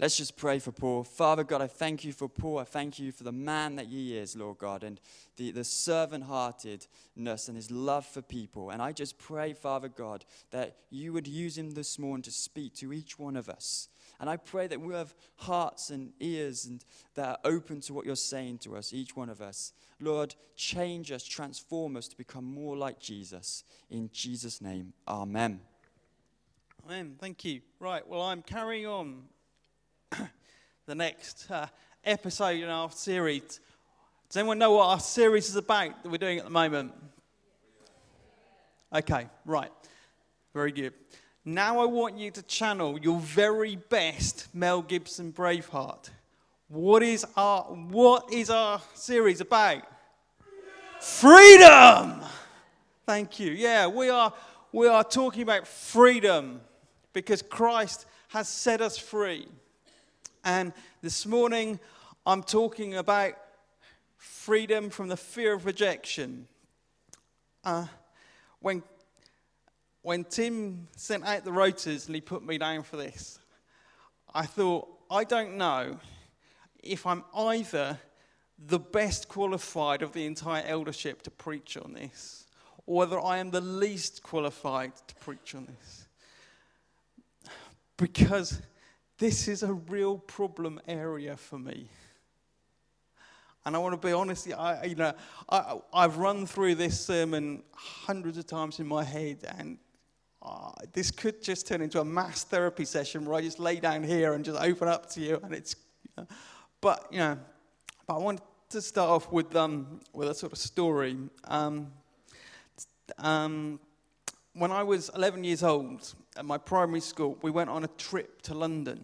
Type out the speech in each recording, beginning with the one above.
Let's just pray for Paul. Father God, I thank you for Paul. I thank you for the man that he is, Lord God, and the servant-heartedness and his love for people. And I just pray, Father God, that you would use him this morning to speak to each one of us. And I pray that we have hearts and ears and that are open to what you're saying to us, each one of us. Lord, change us, transform us to become more like Jesus. In Jesus' name, amen. Amen. Thank you. Right, well, I'm carrying on the next episode in our series. Does anyone know what our series is about that we're doing at the moment? Okay, right. Very good. Now I want you to channel your very best Mel Gibson Braveheart. What is our series about? Freedom! Thank you. Yeah, we are talking about freedom because Christ has set us free. And this morning, I'm talking about freedom from the fear of rejection. When Tim sent out the rotors and he put me down for this, I thought, I don't know if I'm either the best qualified of the entire eldership to preach on this, or whether I am the least qualified to preach on this. Because this is a real problem area for me. And I want to be honest, I've run through this sermon hundreds of times in my head, and this could just turn into a mass therapy session where I just lay down here and just open up to you, and it's, but I want to start off with a sort of story. When I was 11 years old, at my primary school, we went on a trip to London.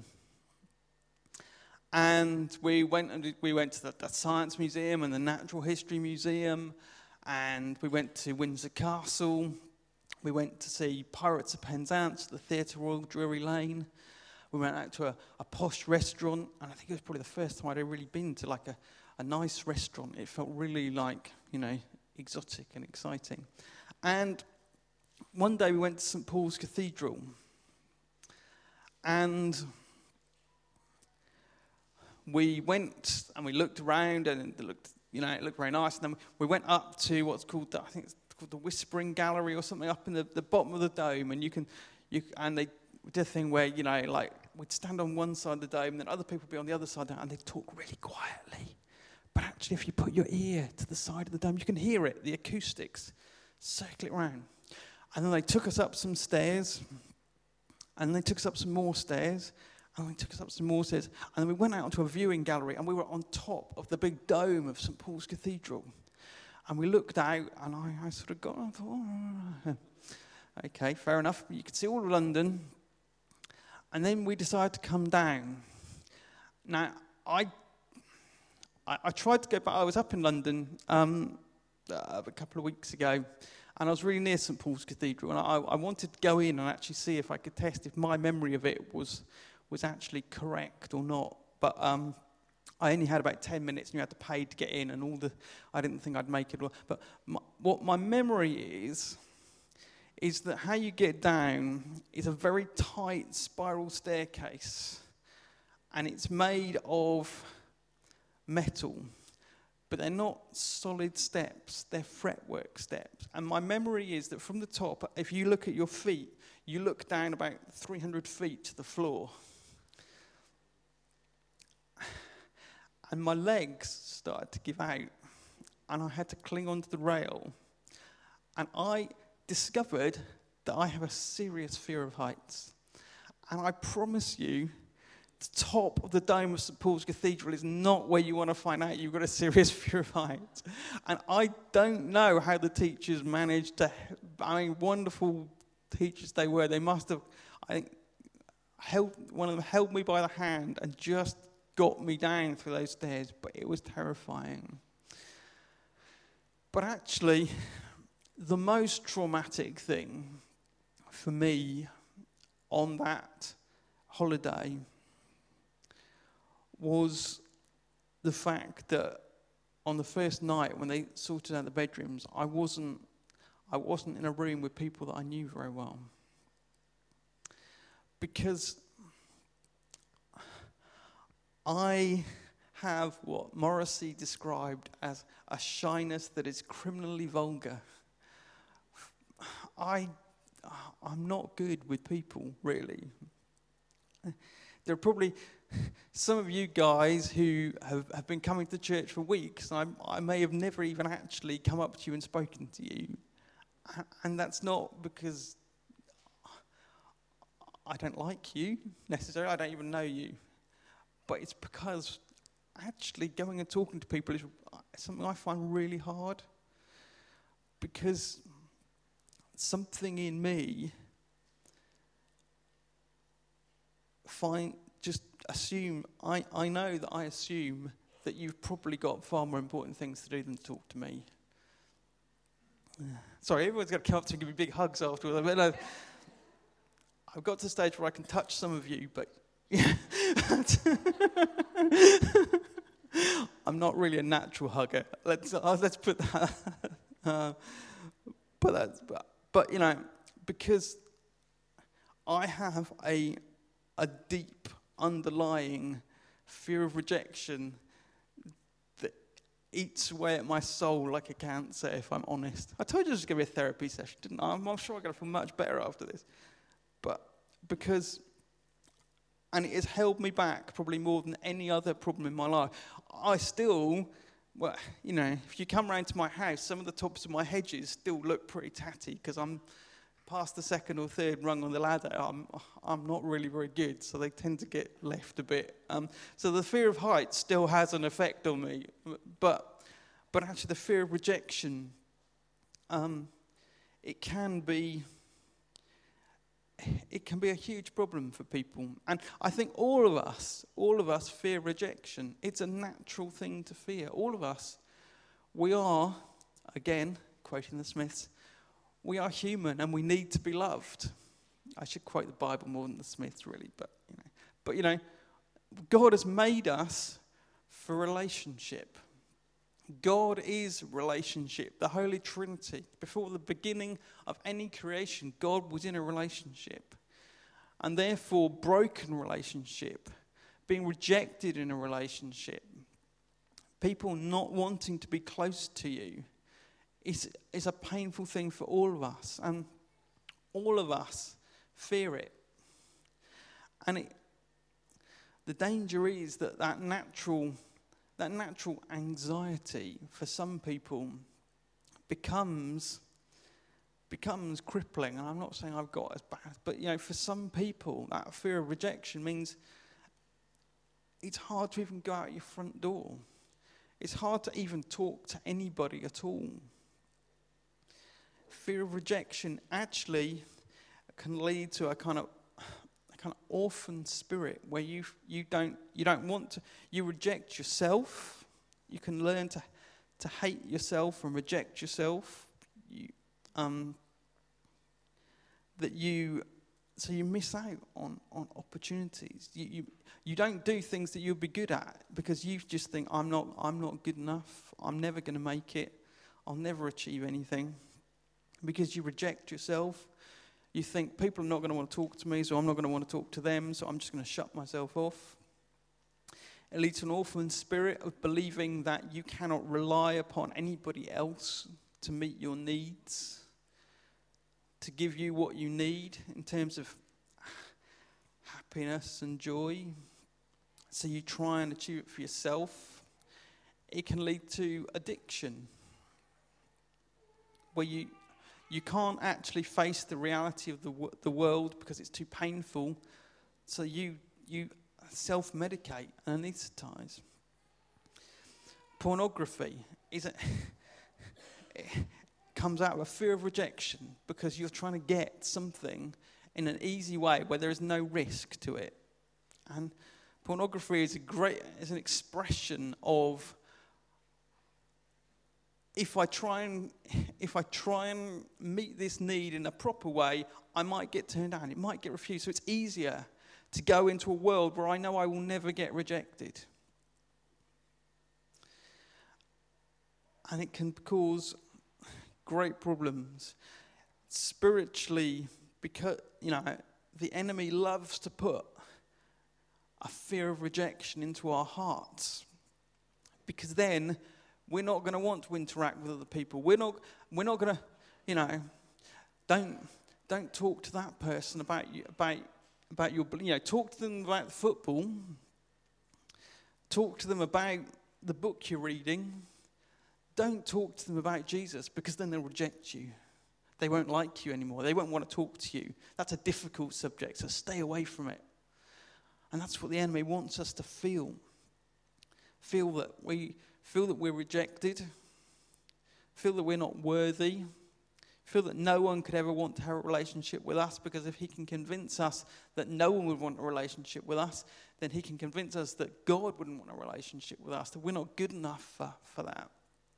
And we went to the Science Museum and the Natural History Museum, and we went to Windsor Castle. We went to see Pirates of Penzance at the Theatre Royal Drury Lane. We went out to a posh restaurant, and I think it was probably the first time I'd ever really been to like a nice restaurant. It felt really like, exotic and exciting. And one day we went to St. Paul's Cathedral, and we went and we looked around, and it looked very nice. And then we went up to what's called I think it's called the Whispering Gallery or something, up in the bottom of the dome. And and they did a thing where we'd stand on one side of the dome, and then other people would be on the other side, and they'd talk really quietly. But actually, if you put your ear to the side of the dome, you can hear it, the acoustics, circle it around. And then they took us up some stairs, and they took us up some more stairs, and they took us up some more stairs, and then we went out onto a viewing gallery, and we were on top of the big dome of St. Paul's Cathedral. And we looked out, and I sort of got, I thought, okay, fair enough. You could see all of London. And then we decided to come down. Now, I tried to go back. I was up in London a couple of weeks ago, and I was really near St. Paul's Cathedral, and I wanted to go in and actually see if I could test if my memory of it was actually correct or not. But I only had about 10 minutes, and you had to pay to get in, and I didn't think I'd make it. But what my memory is that how you get down is a very tight spiral staircase, and it's made of metal. But they're not solid steps, they're fretwork steps. And my memory is that from the top, if you look at your feet, you look down about 300 feet to the floor. And my legs started to give out, and I had to cling onto the rail. And I discovered that I have a serious fear of heights. And I promise you, the top of the dome of St. Paul's Cathedral is not where you want to find out you've got a serious fear of heights. And I don't know how the teachers managed to, wonderful teachers they were. They must have, one of them held me by the hand and just got me down through those stairs, but it was terrifying. But actually, the most traumatic thing for me on that holiday was the fact that on the first night when they sorted out the bedrooms, I wasn't in a room with people that I knew very well. Because I have what Morrissey described as a shyness that is criminally vulgar. I'm not good with people, really. There are probably some of you guys who have been coming to church for weeks. I may have never even actually come up to you and spoken to you. And that's not because I don't like you necessarily. I don't even know you. But it's because actually going and talking to people is something I find really hard. Because something in me I know that I assume that you've probably got far more important things to do than to talk to me. Sorry, everyone's got to come up to me and give me big hugs afterwards. I mean, I've got to the stage where I can touch some of you, but yeah. I'm not really a natural hugger. Let's put that. But you know, because I have a deep underlying fear of rejection that eats away at my soul like a cancer, if I'm honest. I told you this was going to be a therapy session, didn't I? I'm sure I'm going to feel much better after this. But because, and it has held me back probably more than any other problem in my life. I still, well, you know, if you come round to my house, some of the tops of my hedges still look pretty tatty because I'm past the second or third rung on the ladder. I'm not really very good, so they tend to get left a bit. So the fear of heights still has an effect on me, but actually the fear of rejection, it can be a huge problem for people. And I think all of us fear rejection. It's a natural thing to fear. All of us, we are, again, quoting the Smiths, we are human and we need to be loved. I should quote the Bible more than the Smiths, really, but you know, God has made us for relationship. God is relationship, the Holy Trinity. Before the beginning of any creation, God was in a relationship. And therefore, broken relationship, being rejected in a relationship, people not wanting to be close to you, is a painful thing for all of us. And all of us fear it. And the danger is that natural anxiety for some people becomes crippling. And I'm not saying I've got as bad, but you know, for some people, that fear of rejection means it's hard to even go out your front door. It's hard to even talk to anybody at all. Fear of rejection actually can lead to a kind of orphan spirit where you don't want to, you reject yourself. You can learn to hate yourself and reject yourself. So you miss out on opportunities. You don't do things that you'll be good at because you just think I'm not good enough. I'm never going to make it. I'll never achieve anything. Because you reject yourself. You think people are not going to want to talk to me, so I'm not going to want to talk to them, so I'm just going to shut myself off. It leads to an orphan spirit of believing that you cannot rely upon anybody else to meet your needs, to give you what you need in terms of happiness and joy. So you try and achieve it for yourself. It can lead to addiction, where you can't actually face the reality of the world because it's too painful, so you self-medicate and anaesthetize. Pornography it comes out of a fear of rejection because you're trying to get something in an easy way where there is no risk to it. And pornography is an expression of if I try and meet this need in a proper way, I might get turned down. It might get refused. So it's easier to go into a world where I know I will never get rejected. And it can cause great problems spiritually because, you know, the enemy loves to put a fear of rejection into our hearts. Because then we're not going to want to interact with other people. We're not going to, don't talk to that person about your, talk to them about the football. Talk to them about the book you're reading. Don't talk to them about Jesus, because then they'll reject you. They won't like you anymore. They won't want to talk to you. That's a difficult subject, so stay away from it. And that's what the enemy wants us to feel. Feel that we're rejected. Feel that we're not worthy. Feel that no one could ever want to have a relationship with us, because if he can convince us that no one would want a relationship with us, then he can convince us that God wouldn't want a relationship with us, that we're not good enough for that.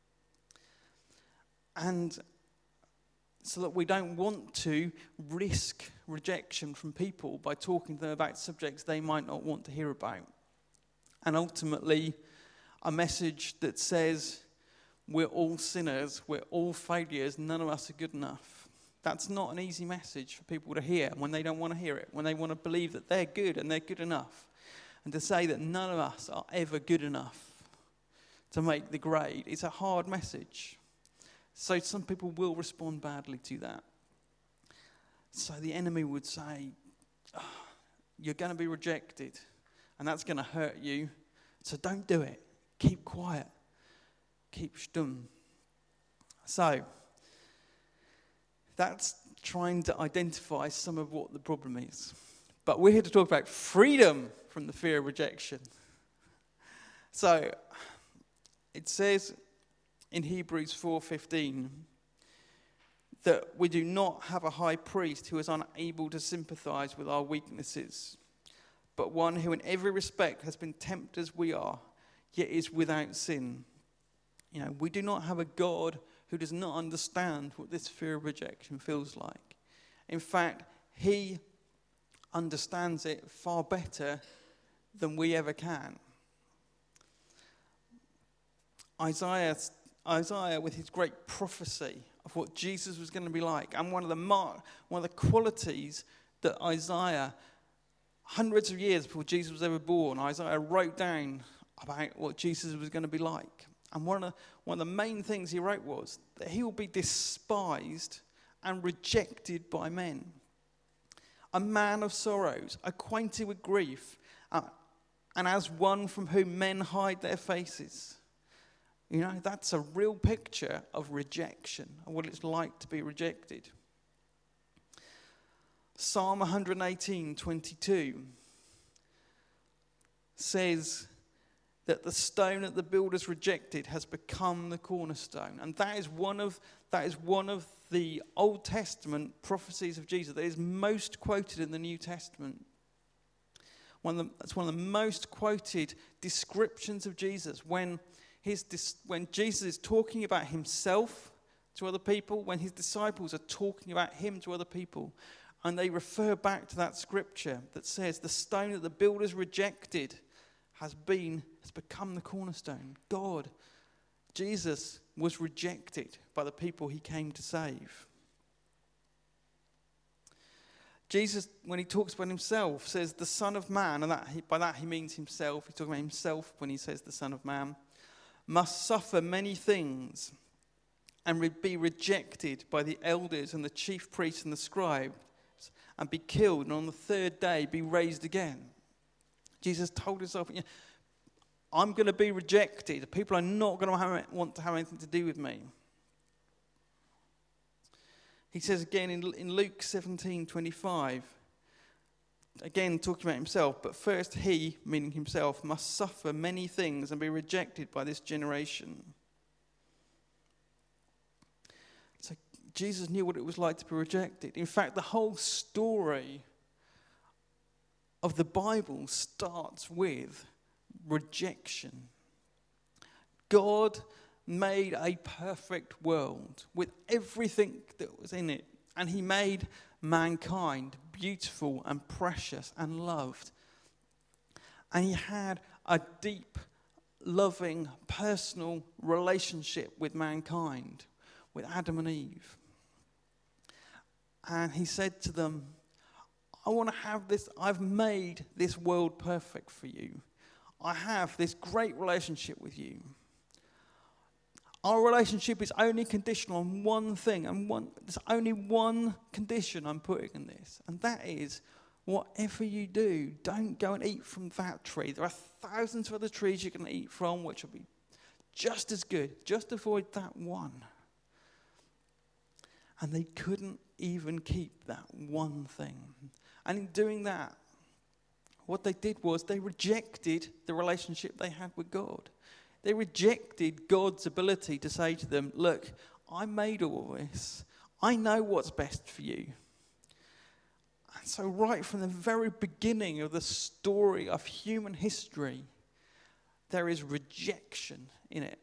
And so that we don't want to risk rejection from people by talking to them about subjects they might not want to hear about. And ultimately, a message that says we're all sinners, we're all failures, none of us are good enough. That's not an easy message for people to hear when they don't want to hear it, when they want to believe that they're good and they're good enough. And to say that none of us are ever good enough to make the grade, it's a hard message. So some people will respond badly to that. So the enemy would say, you're going to be rejected, and that's going to hurt you. So don't do it. Keep quiet. Keep stum. So that's trying to identify some of what the problem is. But we're here to talk about freedom from the fear of rejection. So it says in Hebrews 4:15 that we do not have a high priest who is unable to sympathize with our weaknesses, but one who in every respect has been tempted as we are, yet is without sin. We do not have a God who does not understand what this fear of rejection feels like. In fact, he understands it far better than we ever can. Isaiah, with his great prophecy of what Jesus was going to be like, and one of the qualities that Isaiah, hundreds of years before Jesus was ever born, Isaiah wrote down about what Jesus was going to be like. And one of the main things he wrote was that he will be despised and rejected by men. A man of sorrows, acquainted with grief, and as one from whom men hide their faces. That's a real picture of rejection, and what it's like to be rejected. Psalm 118:22 says that the stone that the builders rejected has become the cornerstone. And that is one of the Old Testament prophecies of Jesus that is most quoted in the New Testament. It's one of the most quoted descriptions of Jesus when Jesus is talking about himself to other people, when his disciples are talking about him to other people, and they refer back to that scripture that says the stone that the builders rejected has become the cornerstone. Jesus was rejected by the people he came to save. Jesus, when he talks about himself, says the Son of Man, and by that he means himself. He's talking about himself when he says the Son of Man, must suffer many things and be rejected by the elders and the chief priests and the scribes, and be killed, and on the third day be raised again. Jesus told himself, I'm going to be rejected. People are not going to want to have anything to do with me. He says again in Luke 17:25, again talking about himself, but first he, meaning himself, must suffer many things and be rejected by this generation. So Jesus knew what it was like to be rejected. In fact, the whole story of the Bible starts with rejection. God made a perfect world with everything that was in it, and he made mankind beautiful and precious and loved. And he had a deep, loving, personal relationship with mankind, with Adam and Eve. And he said to them, I want to have this. I've made this world perfect for you. I have this great relationship with you. Our relationship is only conditional on one thing, and there's only one condition I'm putting in this, and that is, whatever you do, don't go and eat from that tree. There are thousands of other trees you can eat from, which will be just as good. Just avoid that one. And they couldn't even keep that one thing. And in doing that, what they did was they rejected the relationship they had with God. They rejected God's ability to say to them, look, I made all this. I know what's best for you. And so right from the very beginning of the story of human history, there is rejection in it.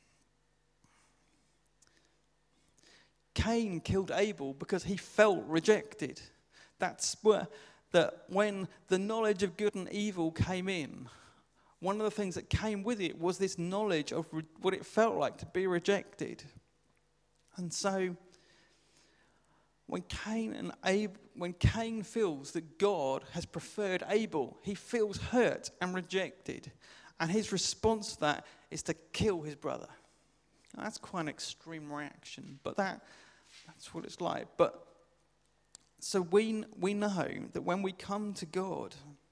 Cain killed Abel because he felt rejected. That's that when the knowledge of good and evil came in, one of the things that came with it was this knowledge of what it felt like to be rejected. And so when Cain feels that God has preferred Abel, he feels hurt and rejected. And his response to that is to kill his brother. Now, that's quite an extreme reaction, but that's what it's like. But so we know that when we come to God,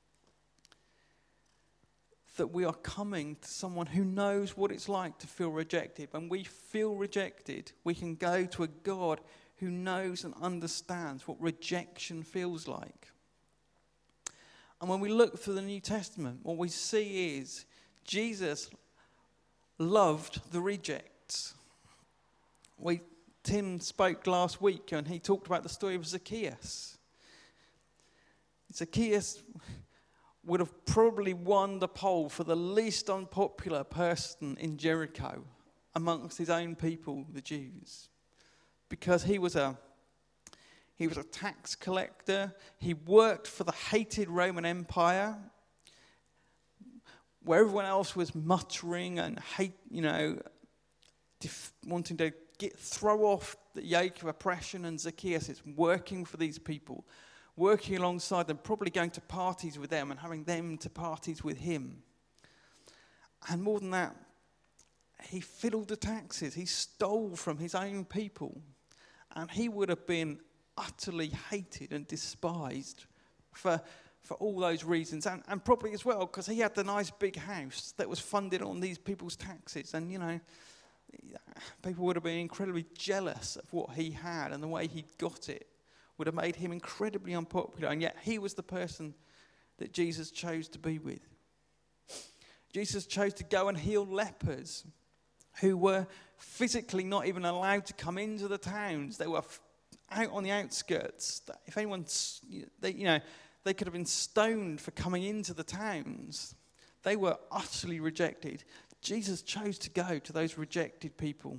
that we are coming to someone who knows what it's like to feel rejected. When we feel rejected, we can go to a God who knows and understands what rejection feels like. And when we look through the New Testament, what we see is Jesus loved the rejects. Tim spoke last week and he talked about the story of Zacchaeus. Zacchaeus would have probably won the poll for the least unpopular person in Jericho amongst his own people, the Jews, because he was a tax collector. He worked for the hated Roman Empire, where everyone else was muttering and wanting to throw off the yoke of oppression, and Zacchaeus is working for these people, working alongside them, probably going to parties with them and having them to parties with him. And more than that, he fiddled the taxes. He stole from his own people. And he would have been utterly hated and despised for all those reasons. And probably as well because he had the nice big house that was funded on these people's taxes. And, people would have been incredibly jealous of what he had, and the way he got it would have made him incredibly unpopular. And yet he was the person that Jesus chose to be with. Jesus chose to go and heal lepers who were physically not even allowed to come into the towns. They were out on the outskirts. If anyone, they could have been stoned for coming into the towns. They were utterly rejected. Jesus chose to go to those rejected people.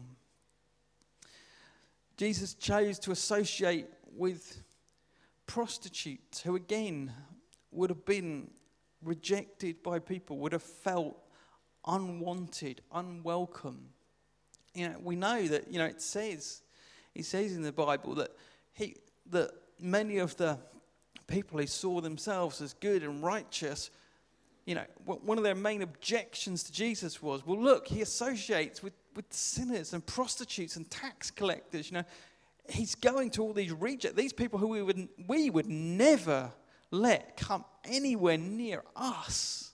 Jesus chose to associate with prostitutes who, again, would have been rejected by people, would have felt unwanted, unwelcome. We know that, it says in the Bible that many of the people who saw themselves as good and righteous, one of their main objections to Jesus was, well, look, he associates with sinners and prostitutes and tax collectors. He's going to all these rejects, these people who we would never let come anywhere near us.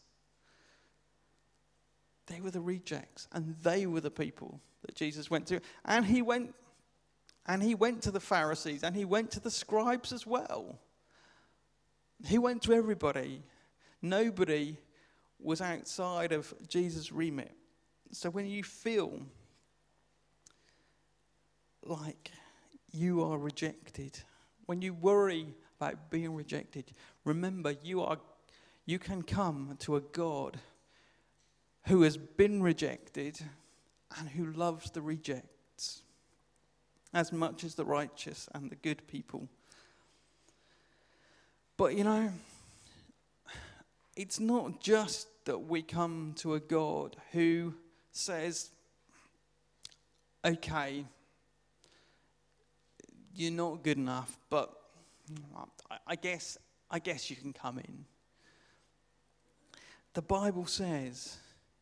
They were the rejects, and they were the people that Jesus went to. And he went to the Pharisees, and he went to the scribes as well. He went to everybody. Nobody was outside of Jesus' remit. So when you feel like you are rejected, when you worry about being rejected, remember you can come to a God who has been rejected and who loves the rejects as much as the righteous and the good people. But it's not just that we come to a God who says, okay, you're not good enough, but I guess I guess you can come in. The Bible says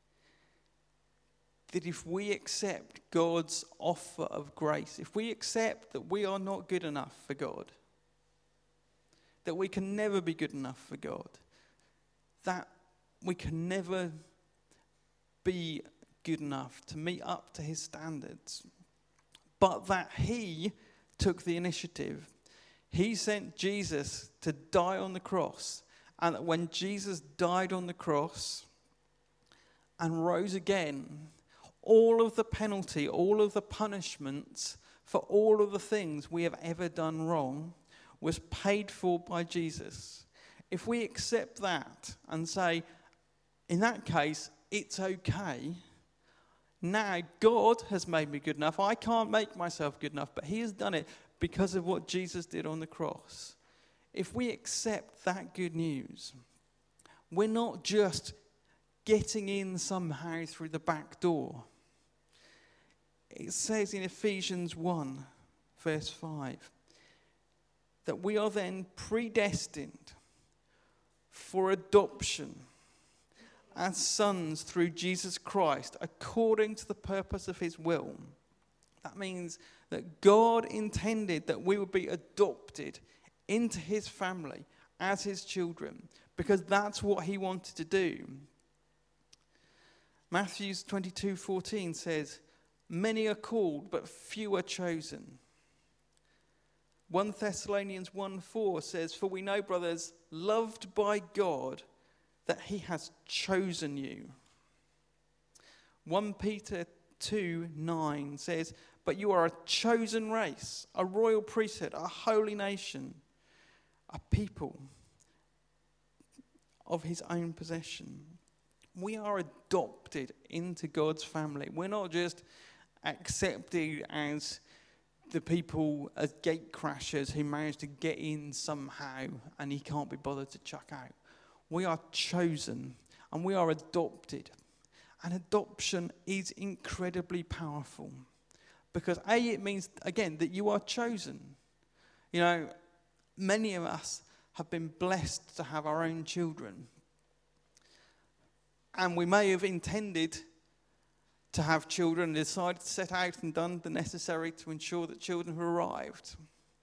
that if we accept God's offer of grace, if we accept that we are not good enough for God, that we can never be good enough for God, that we can never be good enough to meet up to his standards, but that he took the initiative. He sent Jesus to die on the cross, and that when Jesus died on the cross and rose again, all of the penalty, all of the punishments for all of the things we have ever done wrong was paid for by Jesus. If we accept that and say, in that case, it's okay, now God has made me good enough. I can't make myself good enough, but he has done it because of what Jesus did on the cross. If we accept that good news, we're not just getting in somehow through the back door. It says in Ephesians 1, verse 5, that we are then predestined for adoption as sons through Jesus Christ, according to the purpose of his will. That means that God intended that we would be adopted into his family as his children, because that's what he wanted to do. Matthew 22:14 says, many are called, but few are chosen. 1 Thessalonians 1:4 says, for we know, brothers, loved by God, that he has chosen you. 1 Peter 2:9 says, but you are a chosen race, a royal priesthood, a holy nation, a people of his own possession. We are adopted into God's family. We're not just accepted as the people, as gate crashers who manage to get in somehow and he can't be bothered to chuck out. We are chosen and we are adopted. And adoption is incredibly powerful because it means, again, that you are chosen. You know, many of us have been blessed to have our own children. And we may have intended to have children and decided to set out and done the necessary to ensure that children have arrived.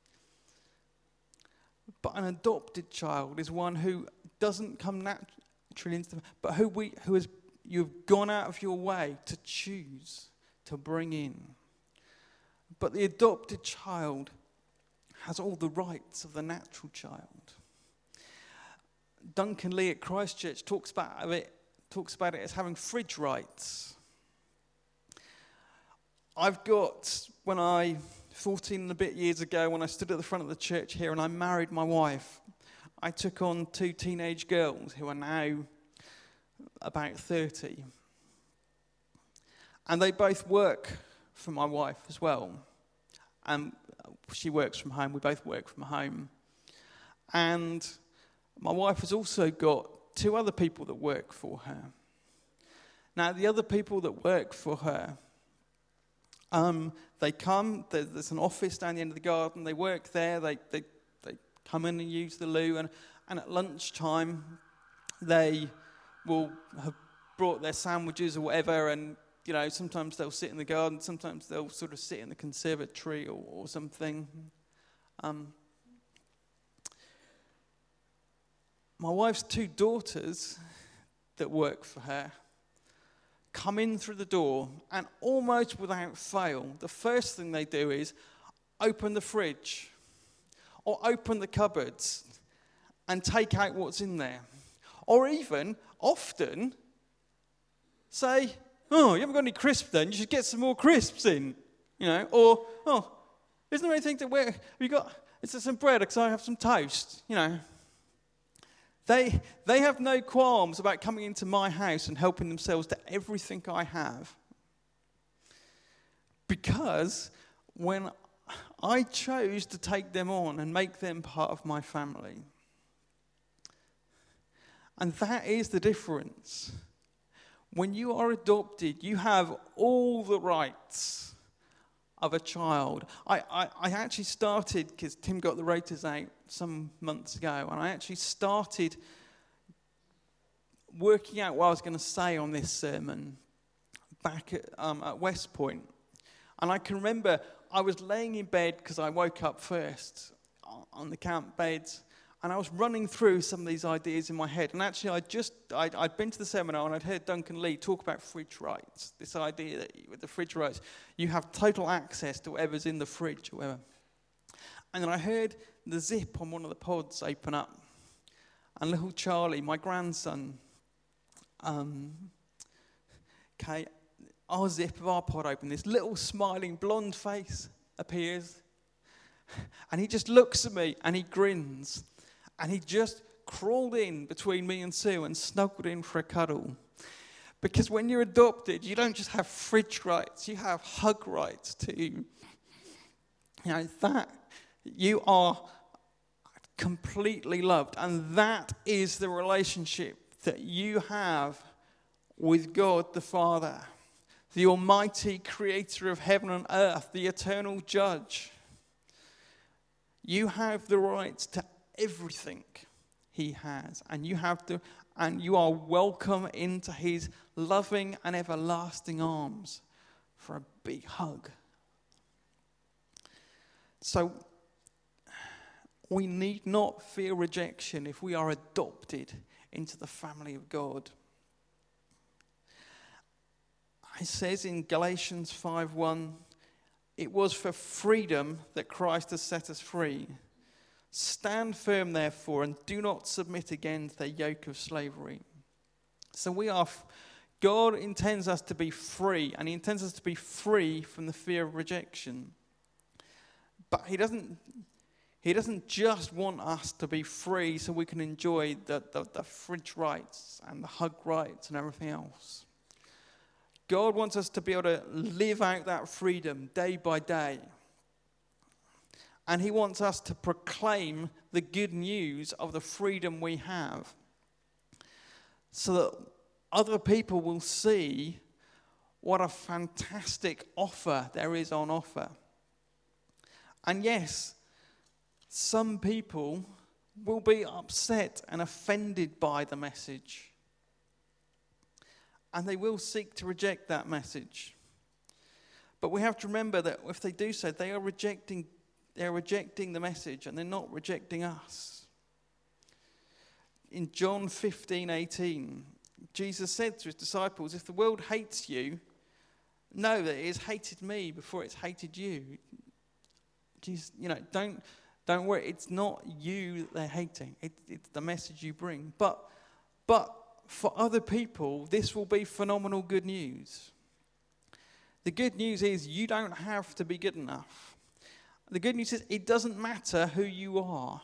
But an adopted child is one who doesn't come naturally into them, but you've gone out of your way to choose to bring in. But the adopted child has all the rights of the natural child. Duncan Lee at Christchurch talks about it as having fridge rights. I've got, 14 and a bit years ago, when I stood at the front of the church here and I married my wife, I took on 2 teenage girls who are now about 30. And they both work for my wife as well. And she works from home, we both work from home. And my wife has also got 2 other people that work for her. Now, the other people that work for her, they come, there's an office down the end of the garden, they work there, they come in and use the loo, and at lunchtime they will have brought their sandwiches or whatever, and you know, sometimes they'll sit in the garden, sometimes they'll sort of sit in the conservatory or something. My wife's 2 daughters that work for her come in through the door, and almost without fail, the first thing they do is open the fridge or open the cupboards and take out what's in there. Or even, often, say, oh, you haven't got any crisps then, you should get some more crisps in. You know, or, oh, isn't there anything to wear? Have you got, is there some bread because I have some toast? You know. They have no qualms about coming into my house and helping themselves to everything I have. Because when I chose to take them on and make them part of my family. And that is the difference. When you are adopted, you have all the rights of a child. I actually started, because Tim got the rotors out some months ago, and I actually started working out what I was going to say on this sermon back at West Point. And I can remember I was laying in bed, because I woke up first on the camp beds, and I was running through some of these ideas in my head. And actually, I'd been to the seminar, and I'd heard Duncan Lee talk about fridge rights. This idea that with the fridge rights, you have total access to whatever's in the fridge or whatever. And then I heard the zip on one of the pods open up. And little Charlie, my grandson, our zip of our pod opened. This little smiling blonde face appears. And he just looks at me and he grins. And he just crawled in between me and Sue and snuggled in for a cuddle. Because when you're adopted, you don't just have fridge rights, you have hug rights too. That you are completely loved. And that is the relationship that you have with God the Father, the Almighty Creator of heaven and earth, the eternal Judge. You have the rights to everything He has, and you are welcome into His loving and everlasting arms for a big hug. So we need not fear rejection if we are adopted into the family of God. It says in Galatians 5:1, it was for freedom that Christ has set us free. Stand firm, therefore, and do not submit again to the yoke of slavery. So God intends us to be free, and He intends us to be free from the fear of rejection. But He doesn't just want us to be free so we can enjoy the fridge rights and the hug rights and everything else. God wants us to be able to live out that freedom day by day. And He wants us to proclaim the good news of the freedom we have, so that other people will see what a fantastic offer there is on offer. And yes, some people will be upset and offended by the message. And they will seek to reject that message. But we have to remember that if they do so, they are rejecting the message, and they're not rejecting us. In John 15:18, Jesus said to His disciples, if the world hates you, know that it has hated me before it's hated you. Jesus, don't worry, it's not you that they're hating. It's the message you bring. But for other people, this will be phenomenal good news. The good news is you don't have to be good enough. The good news is it doesn't matter who you are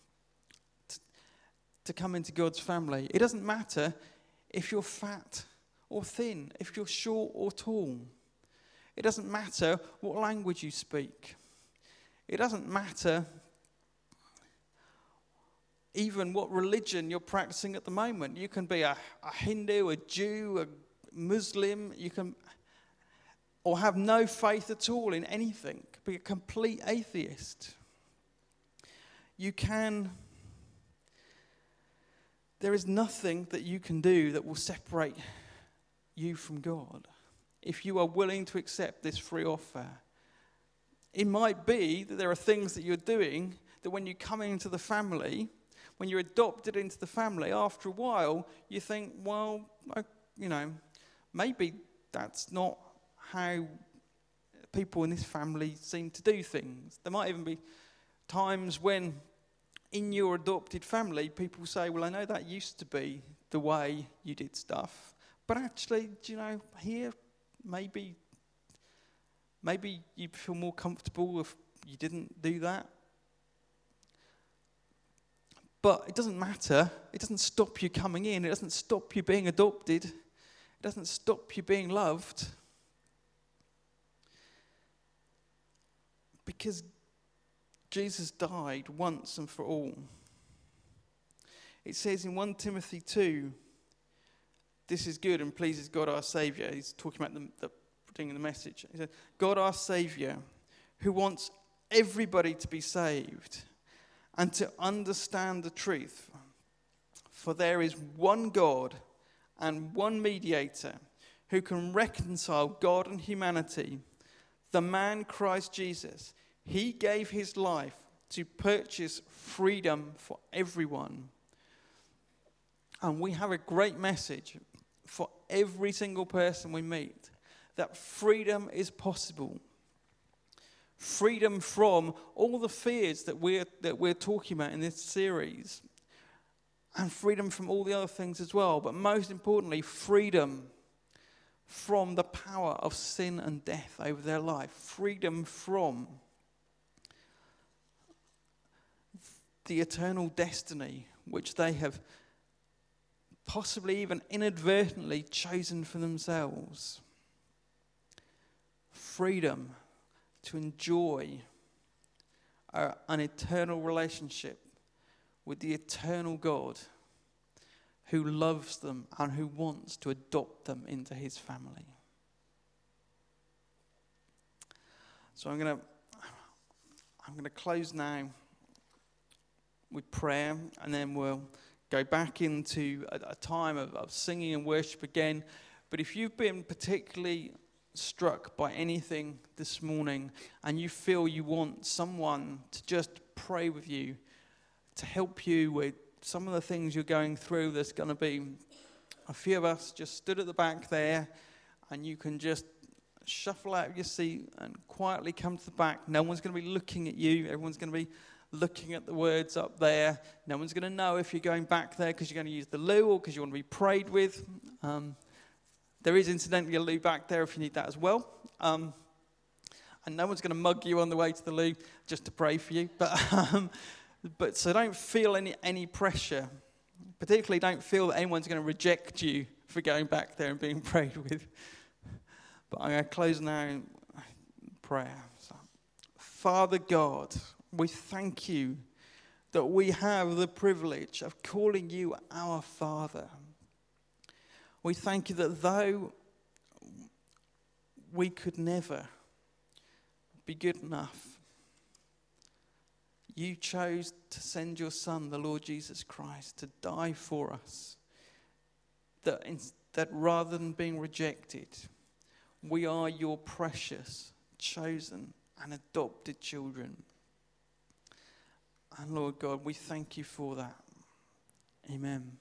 to come into God's family. It doesn't matter if you're fat or thin, if you're short or tall. It doesn't matter what language you speak. It doesn't matter even what religion you're practicing at the moment. You can be a Hindu, a Jew, a Muslim, or have no faith at all in anything, be a complete atheist. There is nothing that you can do that will separate you from God if you are willing to accept this free offer. It might be that there are things that you're doing that when you come into the family, when you're adopted into the family, after a while, you think, well, maybe that's not how people in this family seem to do things. There might even be times when in your adopted family, people say, well, I know that used to be the way you did stuff, but actually, here, maybe you'd feel more comfortable if you didn't do that. But it doesn't matter. It doesn't stop you coming in. It doesn't stop you being adopted. It doesn't stop you being loved. Because Jesus died once and for all. It says in 1 Timothy 2, this is good and pleases God our Saviour. He's talking about the reading the message. He said, God our Saviour, who wants everybody to be saved and to understand the truth. For there is one God and one mediator who can reconcile God and humanity, the man Christ Jesus. He gave his life to purchase freedom for everyone. And we have a great message for every single person we meet, that freedom is possible. Freedom from all the fears that we're talking about in this series. And freedom from all the other things as well. But most importantly, freedom from the power of sin and death over their life. Freedom from the eternal destiny which they have possibly even inadvertently chosen for themselves. Freedom to enjoy an eternal relationship with the eternal God who loves them and who wants to adopt them into his family. So I'm going to close now with prayer, and then we'll go back into a time of singing and worship again. But if you've been particularly struck by anything this morning and you feel you want someone to just pray with you, to help you with some of the things you're going through, there's going to be a few of us just stood at the back there, and you can just shuffle out of your seat and quietly come to the back. No one's going to be looking at you. Everyone's going to be looking at the words up there. No one's going to know if you're going back there because you're going to use the loo or because you want to be prayed with. There is incidentally a loo back there if you need that as well. And no one's going to mug you on the way to the loo just to pray for you. But so don't feel any pressure. Particularly don't feel that anyone's going to reject you for going back there and being prayed with. But I'm going to close now in prayer. So, Father God, we thank you that we have the privilege of calling you our Father. We thank you that though we could never be good enough, you chose to send your Son, the Lord Jesus Christ, to die for us. That rather than being rejected, we are your precious, chosen, and adopted children. And Lord God, we thank you for that. Amen.